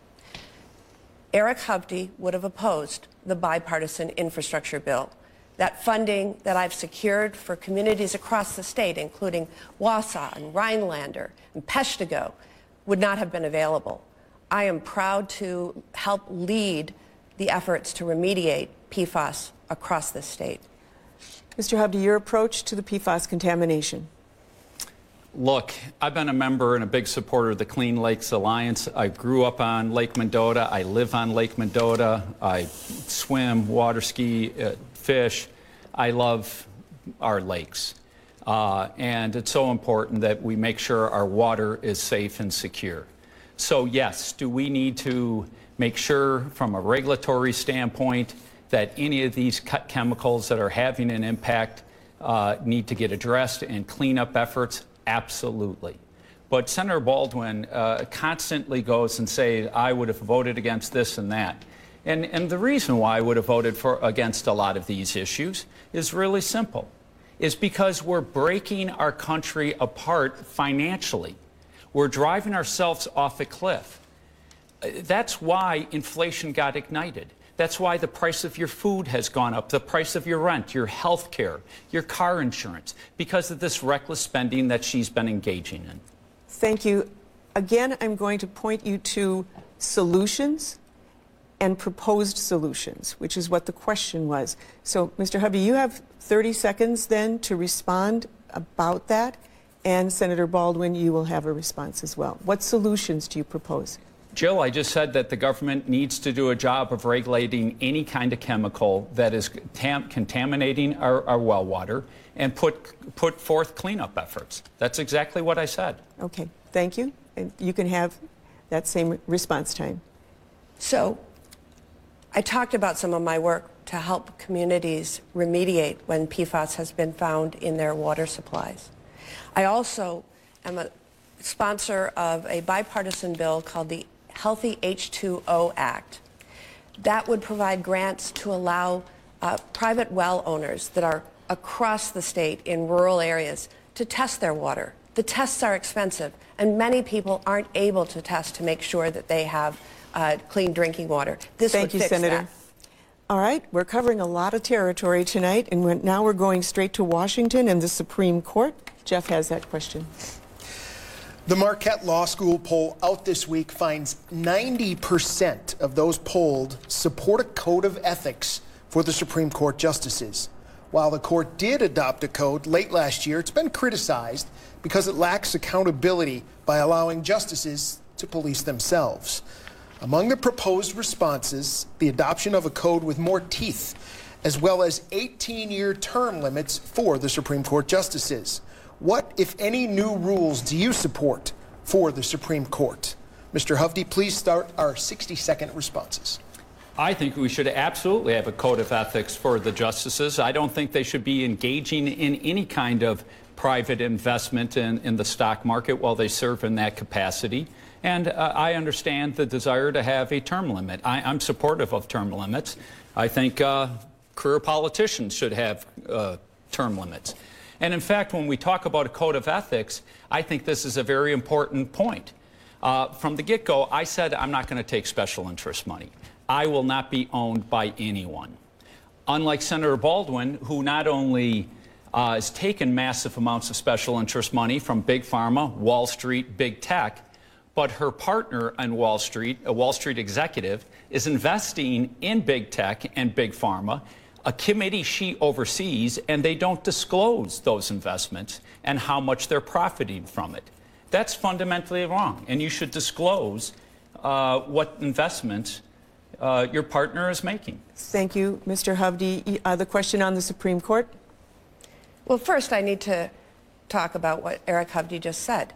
Eric Hovde would have opposed the bipartisan infrastructure bill. That funding that I've secured for communities across the state, including Wausau and Rhinelander and Peshtigo, would not have been available. I am proud to help lead the efforts to remediate PFAS across the state. Mr. Hovde, your approach to the PFAS contamination. Look, I've been a member and a big supporter of the Clean Lakes Alliance. I grew up on Lake Mendota. I live on Lake Mendota. I swim, water ski, fish. I love our lakes. And it's so important that we make sure our water is safe and secure. So yes, do we need to make sure from a regulatory standpoint that any of these chemicals that are having an impact need to get addressed and cleanup efforts? Absolutely. But Senator Baldwin constantly goes and says, I would have voted against this and that. And the reason why I would have voted against a lot of these issues is really simple. Is because we're breaking our country apart financially. We're driving ourselves off a cliff. That's why inflation got ignited. That's why the price of your food has gone up, the price of your rent, your health care, your car insurance, because of this reckless spending that she's been engaging in. Thank you. Again, I'm going to point you to solutions and proposed solutions, which is what the question was. So, Mr. Hovde, you have 30 seconds then to respond about that. And Senator Baldwin, you will have a response as well. What solutions do you propose? Jill, I just said that the government needs to do a job of regulating any kind of chemical that is contaminating our well water and put forth cleanup efforts. That's exactly what I said. Okay, thank you. And you can have that same response time. So, I talked about some of my work to help communities remediate when PFAS has been found in their water supplies. I also am a sponsor of a bipartisan bill called the Healthy H2O Act. That would provide grants to allow private well owners that are across the state in rural areas to test their water. The tests are expensive, and many people aren't able to test to make sure that they have clean drinking water. This Thank would you, fix Senator. that. All right, we're covering a lot of territory tonight, and now we're going straight to Washington and the Supreme Court. Jeff has that question. The Marquette Law School poll out this week finds 90% of those polled support a code of ethics for the Supreme Court justices. While the court did adopt a code late last year, it's been criticized because it lacks accountability by allowing justices to police themselves. Among the proposed responses, the adoption of a code with more teeth, as well as 18-year term limits for the Supreme Court justices. What, if any, new rules do you support for the Supreme Court? Mr. Hovde, please start our 60-second responses. I think we should absolutely have a code of ethics for the justices. I don't think they should be engaging in any kind of private investment in the stock market while they serve in that capacity. And I understand the desire to have a term limit. I'm supportive of term limits. I think career politicians should have term limits. And in fact, when we talk about a code of ethics, I think this is a very important point. From the get-go, I said I'm not going to take special interest money. I will not be owned by anyone. Unlike Senator Baldwin, who not only has taken massive amounts of special interest money from Big Pharma, Wall Street, Big Tech, but her partner on Wall Street, a Wall Street executive, is investing in Big Tech and Big Pharma, a committee she oversees, and they don't disclose those investments and how much they're profiting from it. That's fundamentally wrong, and you should disclose what investments your partner is making. Thank you, Mr. Hovde. The question on the Supreme Court? Well, first I need to talk about what Eric Hovde just said.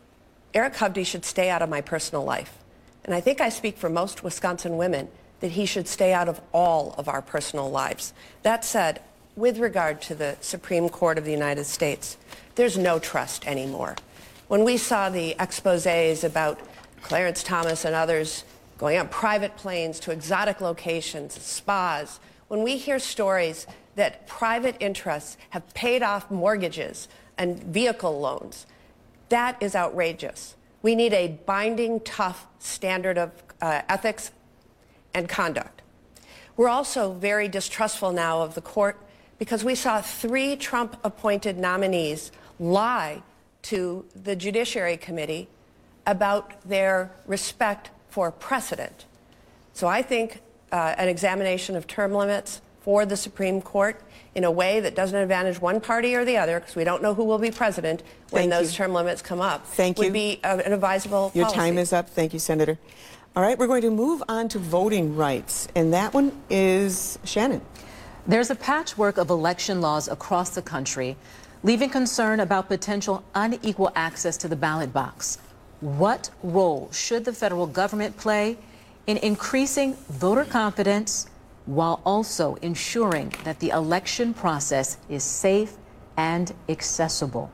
Eric Hovde should stay out of my personal life. And I think I speak for most Wisconsin women that he should stay out of all of our personal lives. That said, with regard to the Supreme Court of the United States, there's no trust anymore. When we saw the exposés about Clarence Thomas and others going on private planes to exotic locations, spas, when we hear stories that private interests have paid off mortgages and vehicle loans, that is outrageous. We need a binding, tough standard of ethics and conduct. We're also very distrustful now of the court because we saw 3 Trump-appointed nominees lie to the Judiciary Committee about their respect for precedent. So I think an examination of term limits for the Supreme Court in a way that doesn't advantage one party or the other, because we don't know who will be president when those term limits come up, would be an advisable Your policy. time is up. Thank you, Senator. All right, we're going to move on to voting rights, and that one is Shannon. There's a patchwork of election laws across the country, leaving concern about potential unequal access to the ballot box. What role should the federal government play in increasing voter confidence while also ensuring that the election process is safe and accessible?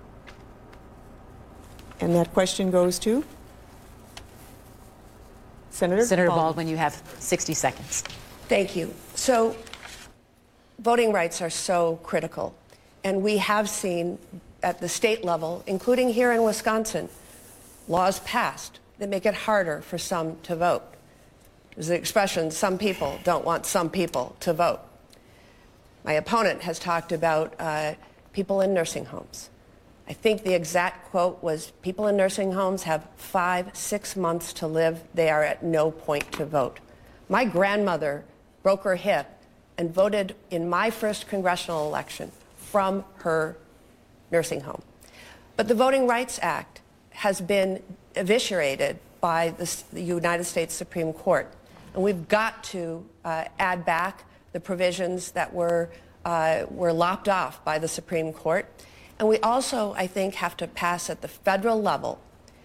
And that question goes to Senator Baldwin. You have 60 seconds. Thank you. So voting rights are so critical. And we have seen at the state level, including here in Wisconsin, laws passed that make it harder for some to vote. There's the expression, some people don't want some people to vote. My opponent has talked about people in nursing homes. I think the exact quote was, people in nursing homes have 5-6 months to live. They are at no point to vote. My grandmother broke her hip and voted in my first congressional election from her nursing home. But the Voting Rights Act has been eviscerated by the United States Supreme Court. And we've got to add back the provisions that were lopped off by the Supreme Court. And we also, I think, have to pass at the federal level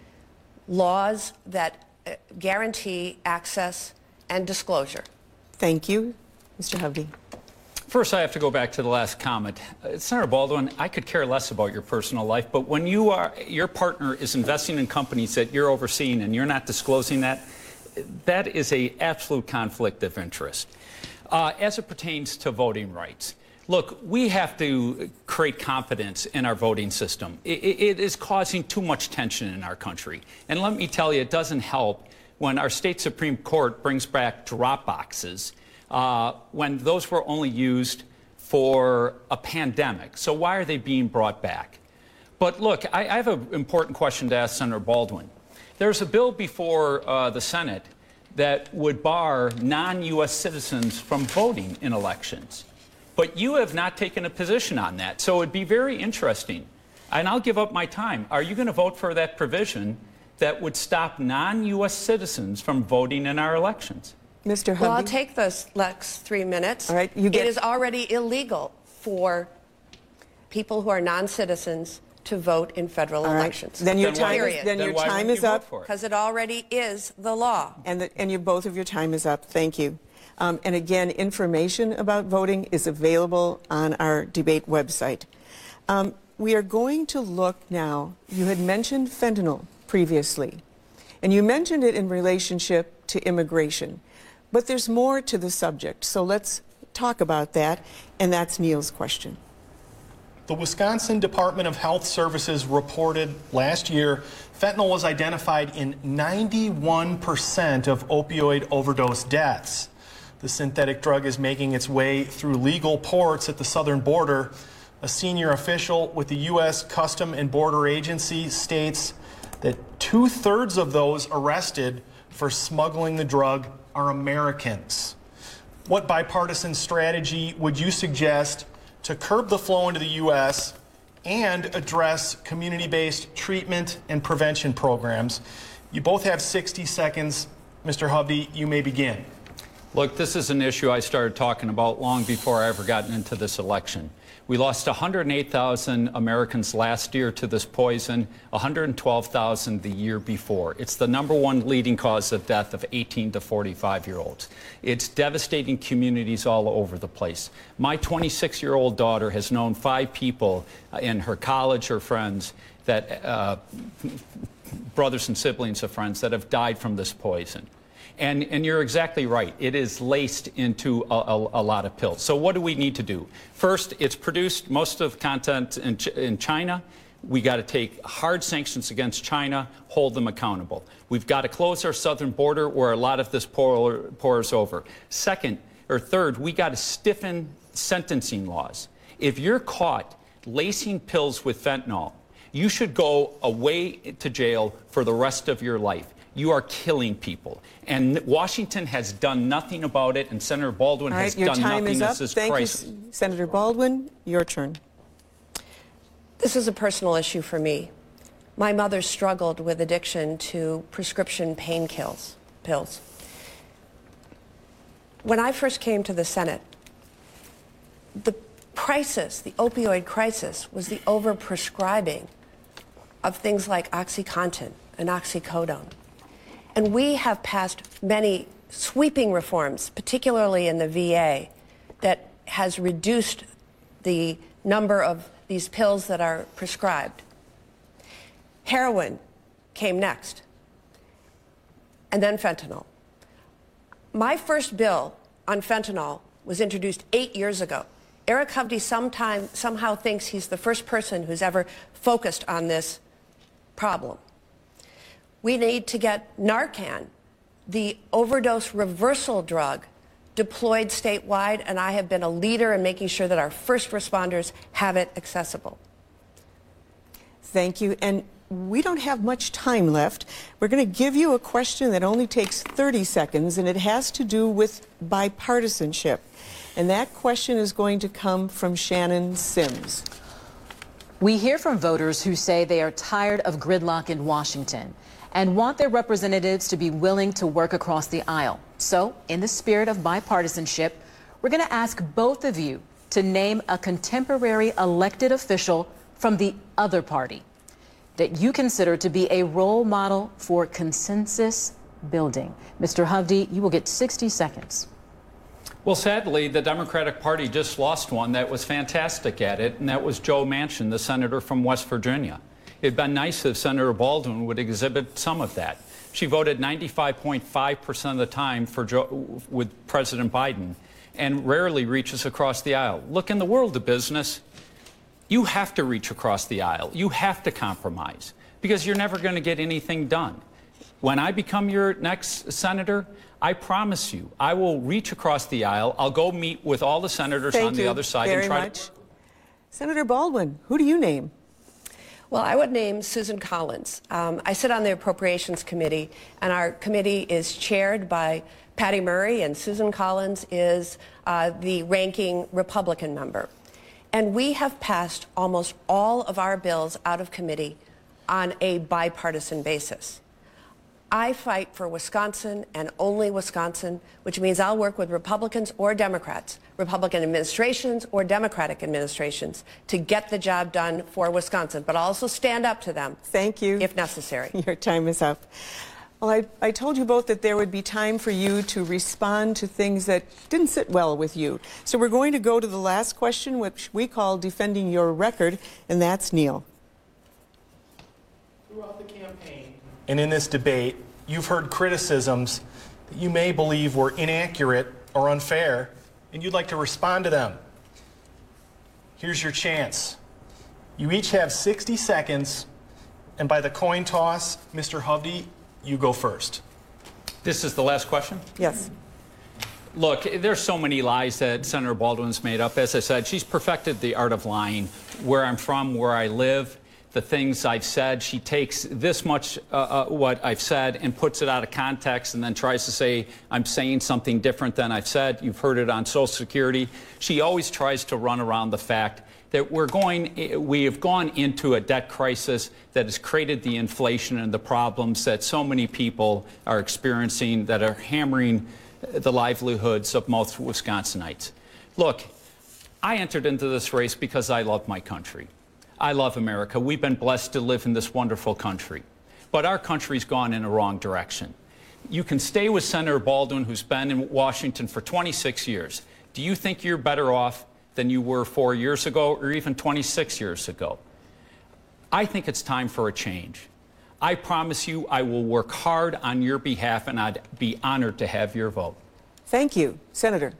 laws that guarantee access and disclosure. Thank you. Mr. Hovde. First, I have to go back to the last comment. Senator Baldwin, I could care less about your personal life, but when your partner is investing in companies that you're overseeing and you're not disclosing that, that is an absolute conflict of interest. As it pertains to voting rights, look, we have to create confidence in our voting system. It is causing too much tension in our country. And let me tell you, it doesn't help when our state Supreme Court brings back drop boxes when those were only used for a pandemic. So why are they being brought back? But look, I have an important question to ask Senator Baldwin. There's a bill before the Senate that would bar non-U.S. citizens from voting in elections. But you have not taken a position on that. So it'd be very interesting. And I'll give up my time. Are you going to vote for that provision that would stop non-U.S. citizens from voting in our elections? Mr. Hovde. Well, I'll take those next 3 minutes. All right, It is already illegal for people who are non-citizens to vote in federal elections. Then your time is up. Because it already is the law. And both of your time is up. Thank you. And again, information about voting is available on our debate website. We are going to look now, you had mentioned fentanyl previously, and you mentioned it in relationship to immigration. But there's more to the subject, so let's talk about that, and that's Neil's question. The Wisconsin Department of Health Services reported last year fentanyl was identified in 91% of opioid overdose deaths. The synthetic drug is making its way through legal ports at the southern border. A senior official with the U.S. Custom and Border Agency states that 2/3 of those arrested for smuggling the drug are Americans. What bipartisan strategy would you suggest to curb the flow into the U.S. and address community-based treatment and prevention programs? You both have 60 seconds. Mr. Hovde, you may begin. Look, this is an issue I started talking about long before I ever got into this election. We lost 108,000 Americans last year to this poison, 112,000 the year before. It's the #1 leading cause of death of 18 to 45-year-olds. It's devastating communities all over the place. My 26-year-old daughter has known 5 people in her college or friends that, brothers and siblings of friends that have died from this poison. And you're exactly right. It is laced into a lot of pills. So what do we need to do? First, it's produced most of the content in China. We got to take hard sanctions against China, hold them accountable. We've got to close our southern border where a lot of this pours over. Third, we got to stiffen sentencing laws. If you're caught lacing pills with fentanyl, you should go away to jail for the rest of your life. You are killing people. And Washington has done nothing about it, and Senator Baldwin has done nothing. This is crisis. Thank you, Senator Baldwin. Your turn. This is a personal issue for me. My mother struggled with addiction to prescription pain pills. When I first came to the Senate, the crisis, the opioid crisis, was the overprescribing of things like OxyContin and oxycodone. And we have passed many sweeping reforms, particularly in the VA, that has reduced the number of these pills that are prescribed. Heroin came next, and then fentanyl. My first bill on fentanyl was introduced 8 years ago. Eric Hovde somehow thinks he's the first person who's ever focused on this problem. We need to get Narcan, the overdose reversal drug, deployed statewide, and I have been a leader in making sure that our first responders have it accessible. Thank you. And we don't have much time left. We're going to give you a question that only takes 30 seconds, and it has to do with bipartisanship. And that question is going to come from Shannon Sims. We hear from voters who say they are tired of gridlock in Washington and want their representatives to be willing to work across the aisle. So, in the spirit of bipartisanship, we're going to ask both of you to name a contemporary elected official from the other party that you consider to be a role model for consensus building. Mr. Hovde, you will get 60 seconds. Well, sadly, the Democratic Party just lost one that was fantastic at it, and that was Joe Manchin, the senator from West Virginia. It'd been nice if Senator Baldwin would exhibit some of that. She voted 95.5% of the time with President Biden and rarely reaches across the aisle. Look, in the world of business, you have to reach across the aisle. You have to compromise because you're never going to get anything done. When I become your next senator, I promise you, I will reach across the aisle. I'll go meet with all the senators on the other side and try to... Senator Baldwin, who do you name? Well, I would name Susan Collins. I sit on the Appropriations Committee, and our committee is chaired by Patty Murray, and Susan Collins is the ranking Republican member. And we have passed almost all of our bills out of committee on a bipartisan basis. I fight for Wisconsin and only Wisconsin, which means I'll work with Republicans or Democrats, Republican administrations or Democratic administrations, to get the job done for Wisconsin, but I'll also stand up to them. Thank you. If necessary. Your time is up. Well, I told you both that there would be time for you to respond to things that didn't sit well with you. So we're going to go to the last question, which we call Defending Your Record, and that's Neil. Throughout the campaign and in this debate, you've heard criticisms that you may believe were inaccurate or unfair, and you'd like to respond to them. Here's your chance. You each have 60 seconds, and by the coin toss, Mr. Hovde, you go first. This is the last question? Yes. Look, there's so many lies that Senator Baldwin's made up. As I said, she's perfected the art of lying. Where I'm from, where I live, the things I've said, she takes this much what I've said and puts it out of context and then tries to say I'm saying something different than I've said. You've heard it on Social Security. She always tries to run around the fact that we have gone into a debt crisis that has created the inflation and the problems that so many people are experiencing that are hammering the livelihoods of most Wisconsinites. Look, I entered into this race because I love my country. I love America. We've been blessed to live in this wonderful country. But our country's gone in a wrong direction. You can stay with Senator Baldwin, who's been in Washington for 26 years. Do you think you're better off than you were 4 years ago or even 26 years ago? I think it's time for a change. I promise you I will work hard on your behalf, and I'd be honored to have your vote. Thank you. Senator.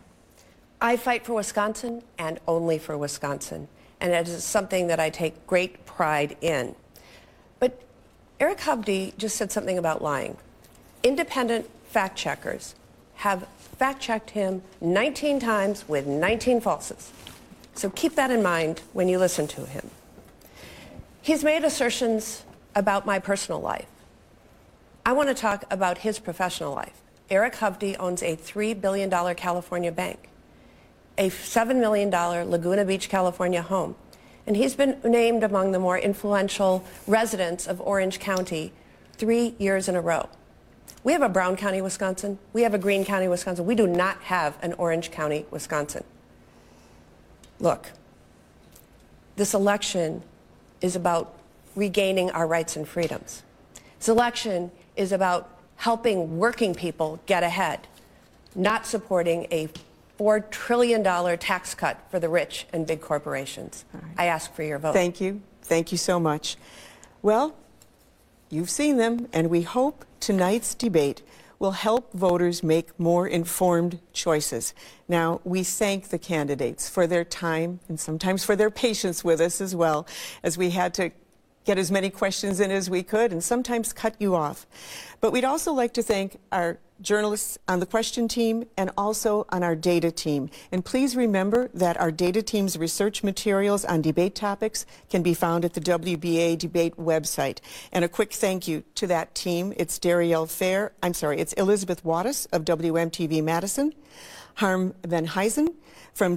I fight for Wisconsin and only for Wisconsin, and it is something that I take great pride in. But Eric Hovde just said something about lying. Independent fact checkers have fact-checked him 19 times with 19 falses. So keep that in mind when you listen to him. He's made assertions about my personal life. I want to talk about his professional life. Eric Hovde owns a $3 billion California bank, a $7 million Laguna Beach, California home, and he's been named among the more influential residents of Orange County 3 years in a row. We have a Brown County, Wisconsin. We have a Greene County, Wisconsin. We do not have an Orange County, Wisconsin. Look, this election is about regaining our rights and freedoms. This election is about helping working people get ahead, not supporting a $4 trillion tax cut for the rich and big corporations. Right. I ask for your vote. Thank you. Thank you so much. Well, you've seen them, and we hope tonight's debate will help voters make more informed choices. Now, we thank the candidates for their time and sometimes for their patience with us as well, as we had to get as many questions in as we could and sometimes cut you off. But we'd also like to thank our journalists on the question team and also on our data team. And please remember that our data team's research materials on debate topics can be found at the WBA debate website. And a quick thank you to that team. It's it's Elizabeth Wattis of WMTV Madison, Harm Van Huysen from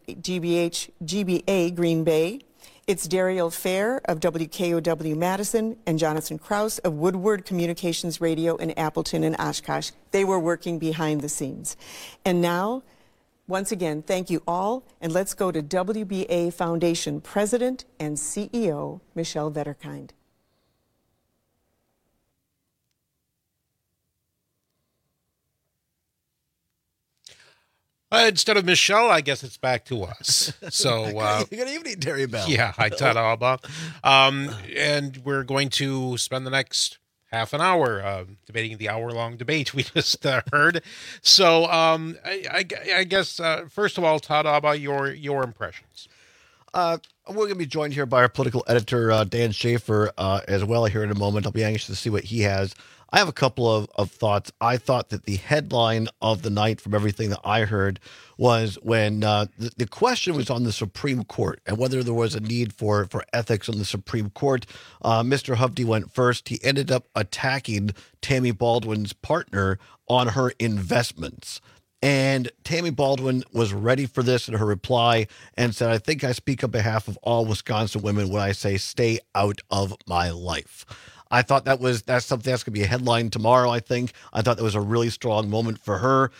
GBA Green Bay. It's Dariel Fair of WKOW Madison and Jonathan Kraus of Woodward Communications Radio in Appleton and Oshkosh. They were working behind the scenes. And now, once again, thank you all, and let's go to WBA Foundation President and CEO, Michelle Vetterkind. Instead of Michelle, I guess it's back to us. So, good evening, Terry Bell. Yeah, hi, Todd Alba. And we're going to spend the next half an hour debating the hour-long debate we just heard. So, I guess first of all, Todd Alba, your impressions. We're going to be joined here by our political editor, Dan Schaefer, as well here in a moment. I'll be anxious to see what he has. I have a couple of thoughts. I thought that the headline of the night from everything that I heard was when the question was on the Supreme Court and whether there was a need for ethics on the Supreme Court. Mr. Hovde went first. He ended up attacking Tammy Baldwin's partner on her investments. And Tammy Baldwin was ready for this in her reply and said, I think I speak on behalf of all Wisconsin women when I say stay out of my life. I thought that's something that's going to be a headline tomorrow, I think. I thought that was a really strong moment for her.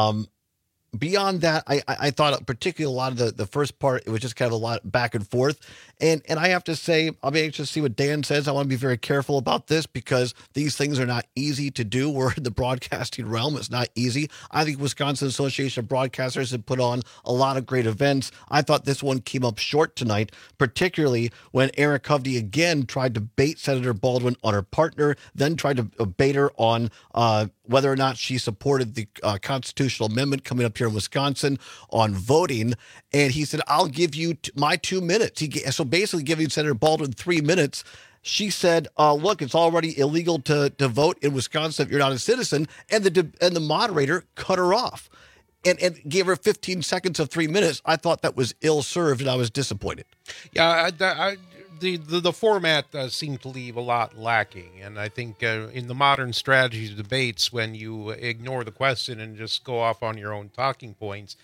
Beyond that, I thought particularly a lot of the first part, it was just kind of a lot back and forth. And I have to say, I'll be anxious to see what Dan says. I want to be very careful about this because these things are not easy to do. We're in the broadcasting realm. It's not easy. I think Wisconsin Association of Broadcasters have put on a lot of great events. I thought this one came up short tonight, particularly when Eric Hovde again tried to bait Senator Baldwin on her partner, then tried to bait her on whether or not she supported the constitutional amendment coming up here in Wisconsin on voting. And he said, I'll give you my 2 minutes. So basically giving Senator Baldwin 3 minutes. She said, look, it's already illegal to vote in Wisconsin if you're not a citizen. And the moderator cut her off and gave her 15 seconds of 3 minutes. I thought that was ill-served, and I was disappointed. Yeah, the format seemed to leave a lot lacking. And I think in the modern strategy debates, when you ignore the question and just go off on your own talking points,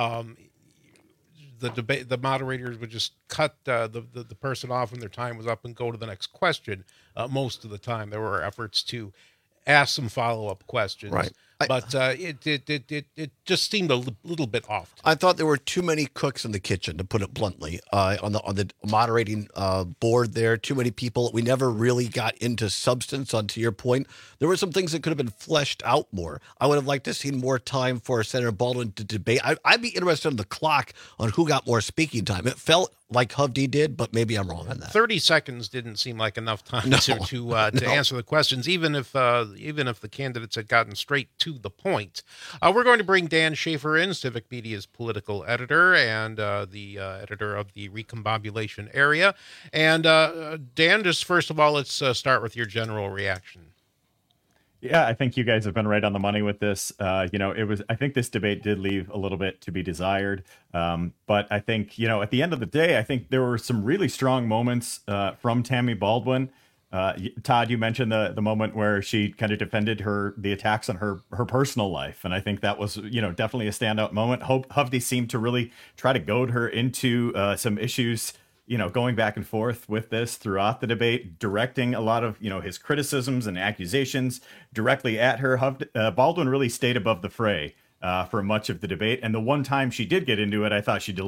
the moderators would just cut the person off when their time was up and go to the next question. Most of the time, there were efforts to ask some follow-up questions. Right. But it just seemed a little bit off. I thought there were too many cooks in the kitchen, to put it bluntly, on the moderating board there. Too many people. We never really got into substance. To your point, there were some things that could have been fleshed out more. I would have liked to see more time for Senator Baldwin to debate. I'd be interested in the clock on who got more speaking time. It felt like Hovde did, but maybe I'm wrong on that. 30 seconds didn't seem like enough time to answer the questions, even if the candidates had gotten straight to the point. We're going to bring Dan Schaefer in, Civic Media's political editor and the editor of the Recombobulation Area. And Dan, just first of all, let's start with your general reaction. Yeah, I think you guys have been right on the money with this. I think this debate did leave a little bit to be desired. But I think, at the end of the day, I think there were some really strong moments from Tammy Baldwin. Todd, you mentioned the moment where she kind of defended the attacks on her personal life, and I think that was definitely a standout moment. Hovde seemed to really try to goad her into some issues, going back and forth with this throughout the debate, directing a lot of his criticisms and accusations directly at her. Baldwin really stayed above the fray for much of the debate, and the one time she did get into it, I thought she